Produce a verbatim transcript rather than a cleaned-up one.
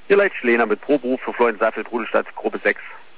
Ihr Leid Lena mit Proberuf für Florian Seifeld, Rudelstadt, Gruppe sechs.